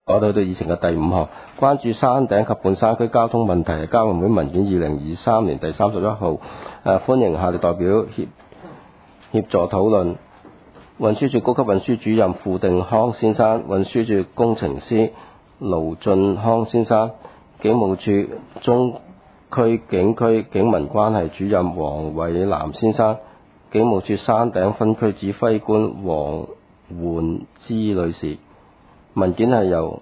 我哋去到議程嘅第5項，關注山頂及半山區交通問題，交運會文件2023年第31號。歡迎下列代表協助討論。運輸署高級運輸主任傅定康先生，運輸署工程師盧俊康先生，警務處中區警區警民關係主任黃偉南先生，警務處山頂分區指揮官黃煥芝女士。文件係由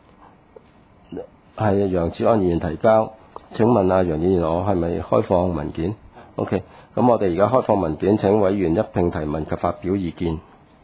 楊哲安議員提交。請問楊議員，我係咪開放文件 ？OK， 咁我哋而家開放文件，請委員一併提問及發表意見。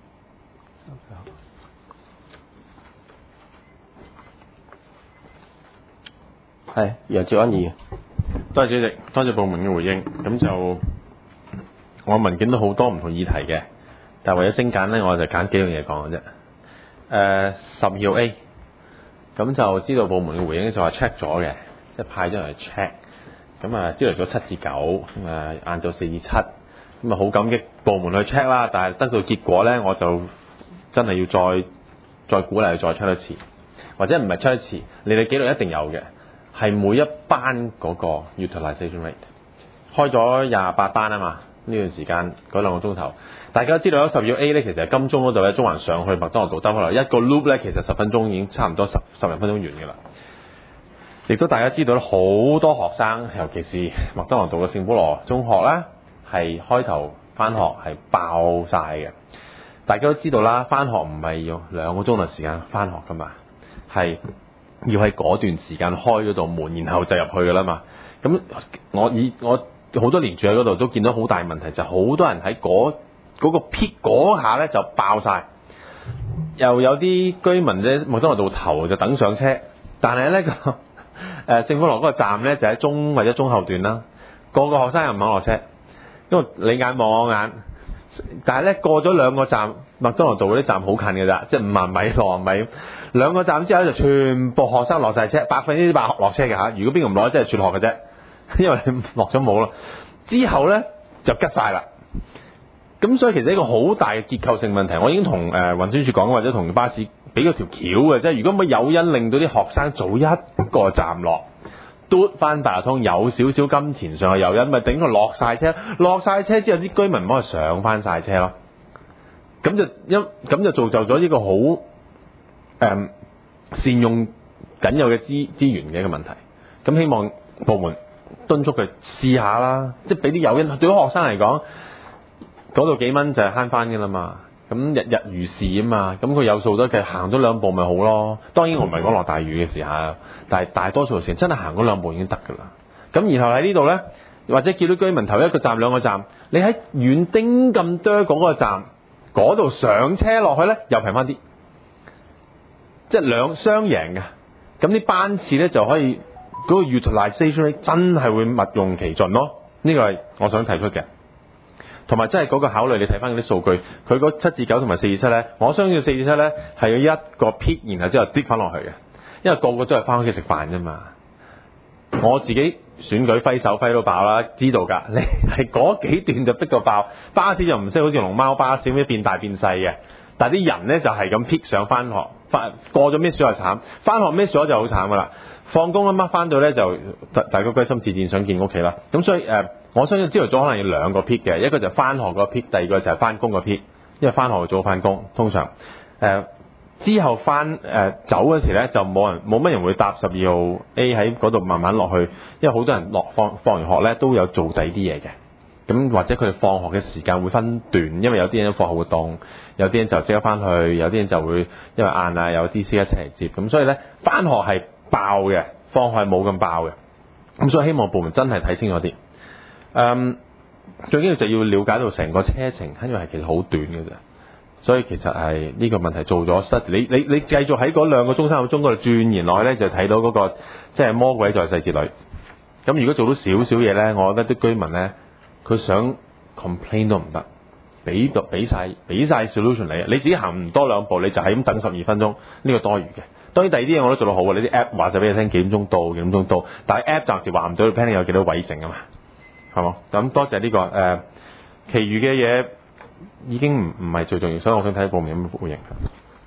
係楊哲安議員。 多謝主席，多謝部門嘅回應。咁就我文件都好多唔同議題嘅，但係為咗精簡呢，我就揀幾樣嘢講嘅啫。12號 A， 咁就知道部門嘅回應就話 check 咗嘅，即係派咗人嚟 check。咁啊，朝頭早7至9，咁啊晏晝4至7，咁啊好感激部門去 check 啦。但係得到結果呢，我就真係要再鼓勵再 check 一次，或者唔係 check 一次，你哋記錄一定有嘅，係每一班嗰個 utilization rate 開咗28班啊嘛。呢段時間嗰2個鐘頭，大家都知道有12號 A 呢，其實係金鐘嗰度咧，中環上去麥當勞道兜翻嚟一個 loop 咧，其實10分鐘已經差唔多十零分鐘完嘅啦。亦都大家知道咧，好多學生，尤其是麥當勞道嘅聖保羅中學咧，係開頭翻學係爆晒嘅。大家都知道啦，翻學唔係要2個鐘頭時間翻學噶嘛，係要喺嗰段時間開嗰道門，然後就入去噶啦嘛。咁我好多年住喺嗰度都見到好大問題，就係好多人喺嗰個 peak 嗰下咧就爆晒，又有啲居民咧麥當勞道頭就等上車，但係咧聖保羅嗰個站咧就喺中或者中後段啦，個學生又唔肯落車，因為你眼望我眼，但係咧過咗2個站，麥當勞道嗰啲站好近嘅咋，即係50米60米，2個站之後就全部學生落晒車，100%落車嘅嚇。如果邊個唔落，真係輟學嘅啫。因為你落咗冇啦，之後呢就吉晒啦。咁所以其實一個好大嘅結構性問題，我已經同運輸署講，或者同巴士俾咗條橋嘅啫。如果冇誘因令到啲學生早一個站落，嘟翻八達通，有少少金錢上嘅誘因，咪頂佢落晒車。落晒車之後，啲居民唔可以上翻晒車咯。咁就造就咗呢個好善用僅有嘅資源嘅一個問題。咁希望部門敦促佢試下啦，即係俾啲誘因。對於學生嚟講，嗰度幾蚊就係慳翻嘅啦嘛。咁日日如是啊嘛，咁佢有數得計，行咗2步咪好咯。當然我唔係講落大雨嘅時候，但係大多數時真係行嗰2步已經得㗎啦。咁然後喺呢度呢，或者叫到居民頭1個站2個站，你喺遠丁咁多嗰個站嗰度上車落去呢，又平翻啲，即係雙贏嘅。咁啲班次呢，就可以。嗰個 utilization 真係會物用其盡咯，呢個係我想提出嘅。同埋真係嗰個考慮，你睇翻嗰啲數據，佢嗰7至9同埋4至7咧，我相信4至7咧係要一個 peak，然後之後跌翻落去嘅，因為個個都係翻屋企食飯啫嘛。我自己選舉揮手揮到爆啦，知道㗎。你係嗰幾段就逼到爆，巴士就唔識好似龍貓巴士咁變大變細嘅，但係啲人咧就係咁 peak 上翻學，過咗 miss 咗就慘，翻學 miss 咗就好慘㗎啦。放工啱啱翻到咧就大家歸心似箭，想見屋企啦。咁所以我相信朝頭早可能要2個 peak 嘅，一個就翻學個 peak， 第二個就係翻工個 peak。因為翻學早翻工，通常之後走嗰時咧就冇乜人會搭12號 A 喺嗰度慢慢落去，因為好多人放完學咧都有做第啲嘢嘅。咁或者佢哋放學嘅時間會分段，因為有啲人課後活動，有啲人就即刻翻去，有啲人就會因為晏啊有 DC 一齊嚟接，咁所以咧翻學係爆嘅，放學係冇咁爆嘅。咁所以希望部門真係睇清楚啲。最緊要就要了解到成個車程，因為係其實好短嘅啫。所以其實係呢個問題做咗失，你繼續喺嗰2個鐘3個鐘嗰度鑽研落去咧，就睇到嗰個即係魔鬼在細節裏。咁如果做到少少嘢咧，我覺得啲居民咧，佢想 complain 都唔得，俾晒 solution 你自己行唔多2步，你就係咁等12分鐘，呢個多餘嘅。當然第二啲嘢我都做得好嘅，你啲 app 話晒俾你聽幾點鐘到，幾點鐘到，但係 app 暫時話唔到你 planning 有幾多位剩啊嘛，係嘛？咁多謝呢個其餘嘅嘢已經唔係最重要，所以我想睇部門有冇回應。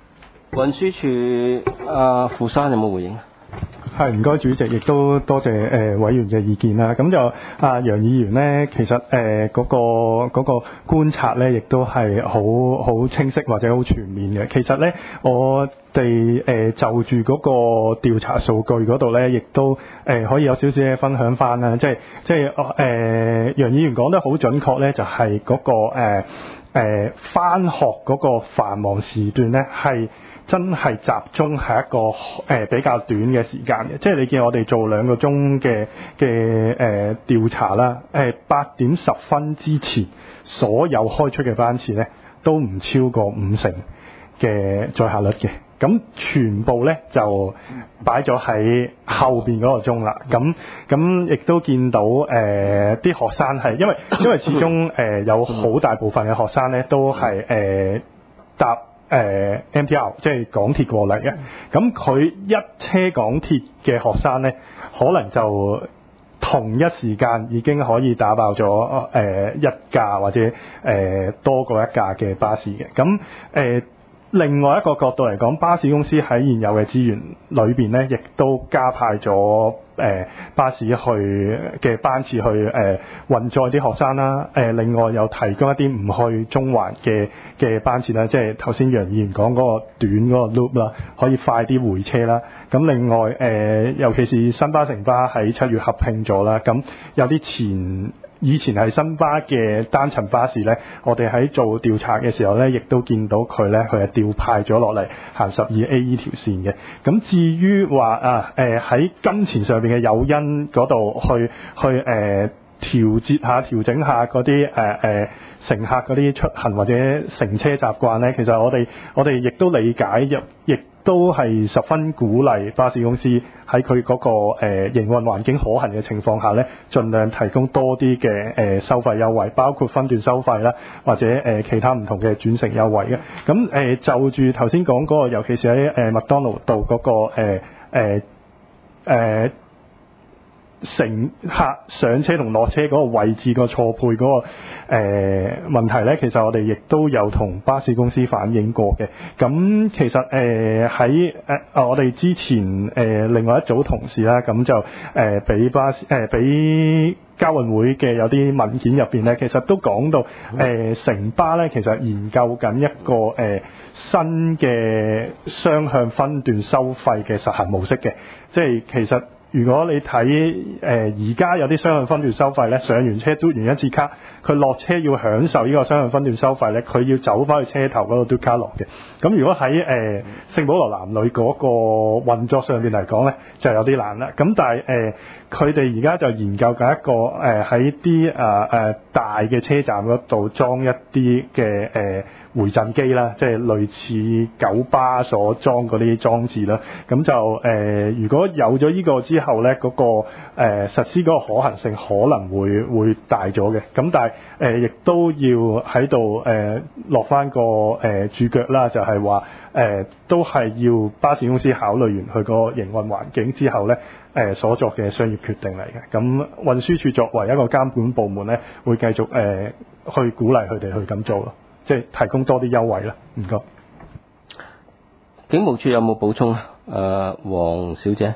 運輸署傅生有冇回應啊？ 係，唔該主席，亦都多謝委員嘅意見啦。咁就楊議員呢，其實嗰個觀察呢，亦都係好清晰或者好全面嘅。其實呢，我哋就住嗰個調查數據嗰度呢，亦都可以有少少嘅分享翻啦。即係楊議員講得好準確呢，就係嗰個返學嗰個繁忙時段呢，係真係集中係一個比較短嘅時間嘅，即係你見我哋做2個鐘嘅調查啦，8點10分之前所有開出嘅班次咧都唔超過50%嘅載客率嘅，咁全部咧就擺咗喺後邊嗰個鐘啦。咁亦都見到啲學生係因為始終有好大部分嘅學生咧都係搭MTR 即係港鐵過嚟嘅，咁佢一車港鐵嘅學生呢，可能就同一時間已經可以打爆咗一架或者多過一架嘅巴士嘅。咁另外一個角度嚟講，巴士公司喺現有嘅資源裏邊呢，亦都加派咗巴士嘅班次去運載啲學生啦。另外又提供一啲唔去中環嘅班次啦，即係頭先楊議員講嗰個短嗰個 loop 啦，可以快啲回車啦。咁另外尤其是新巴城巴喺7月合併咗啦，咁有啲以前係新巴嘅單層巴士呢，我哋喺做調查嘅時候呢，亦都見到佢呢，佢係調派咗落嚟行12A 呢條線嘅。咁至於話喺金錢上邊嘅誘因嗰度去調整下嗰啲乘客嗰啲出行或者乘車習慣呢，其實我哋亦都理解，亦都係十分鼓勵巴士公司喺佢嗰個營運環境可行嘅情況下呢，盡量提供多啲嘅收費優惠，包括分段收費啦，或者其他唔同嘅轉乘優惠嘅。咁就住頭先講嗰個，尤其是喺麥當勞道嗰個乘客上車同落車嗰個位置個錯配嗰個問題呢，其實我哋亦都有同巴士公司反映過嘅。咁其實喺我哋之前另外一組同事啦，咁就俾交運會嘅有啲文件入邊呢，其實都講到城巴呢，其實研究緊一個新嘅雙向分段收費嘅實行模式嘅，即係其實。如果你睇而家有啲雙向分段收費咧，上完車嘟完一次卡，佢落車要享受呢個雙向分段收費咧，佢要走翻去車頭嗰度嘟卡落嘅。咁如果喺聖保羅男女嗰個運作上邊嚟講咧，就有啲難啦。咁但係佢哋而家就研究緊一個喺啲大嘅車站嗰度裝一啲嘅回贈機啦，即係類似九巴所裝嗰啲裝置啦。咁就如果有咗呢個之後咧，嗰個實施嗰個可行性可能會大咗嘅。咁但係亦都要喺度落翻個注腳啦，就係話都係要巴士公司考慮完佢個營運環境之後咧，所作嘅商業決定嚟嘅。咁運輸署作為一個監管部門咧，會繼續去鼓勵佢哋去咁做咯，即係提供多啲優惠啦。唔該。 警務處有冇補充啊？黃小姐。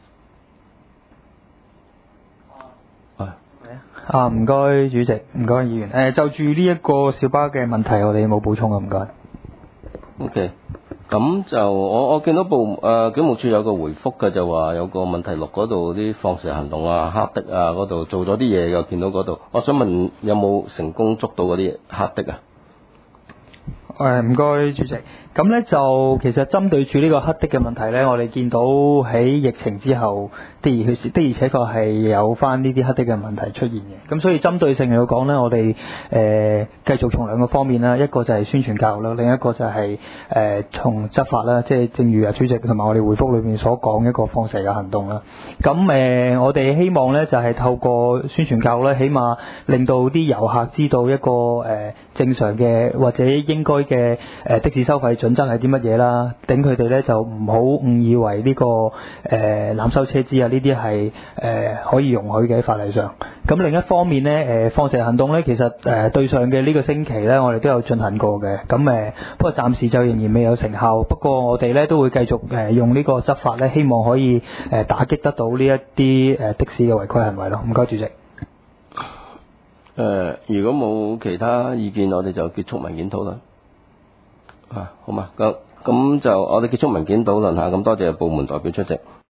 唔該主席，唔該議員。就住呢一個小巴嘅問題，我哋冇補充啊，唔該。 OK，咁就我見到警務處有個回覆嘅，就話有個問題錄嗰度啲放蛇行動啊、黑的啊嗰度做咗啲嘢，又見到嗰度。我想問有冇成功捉到嗰啲黑的啊？ 唔該主席。咁咧就其實針對住呢個黑的嘅問題咧，我哋見到喺疫情之後的而且確係有翻呢啲黑的嘅問題出現嘅。咁所以針對性嚟講咧，我哋繼續從兩個方面啦，一個就係宣傳教育啦，另一個就係從執法啦，即係正如主席同埋我哋回覆裏面所講一個放蛇嘅行動啦。咁我哋希望咧就係透過宣傳教育咧，起碼令到啲遊客知道一個正常嘅或者應該嘅的士收費準則係啲乜嘢啦，等佢哋咧就唔好誤以為呢、個濫收車資啊呢啲係可以容許嘅喺法例上。咁另一方面咧，放蛇行動咧，其實對上嘅呢個星期咧，我哋都有進行過嘅。咁不過暫時就仍然未有成效。不過我哋咧都會繼續用呢個執法咧，希望可以打擊得到呢一啲的士嘅違規行為咯。唔該，主席。 如果冇其他意見，我哋就結束文件討論。好嘛，咁就我哋結束文件討論下。咁多謝部門代表出席。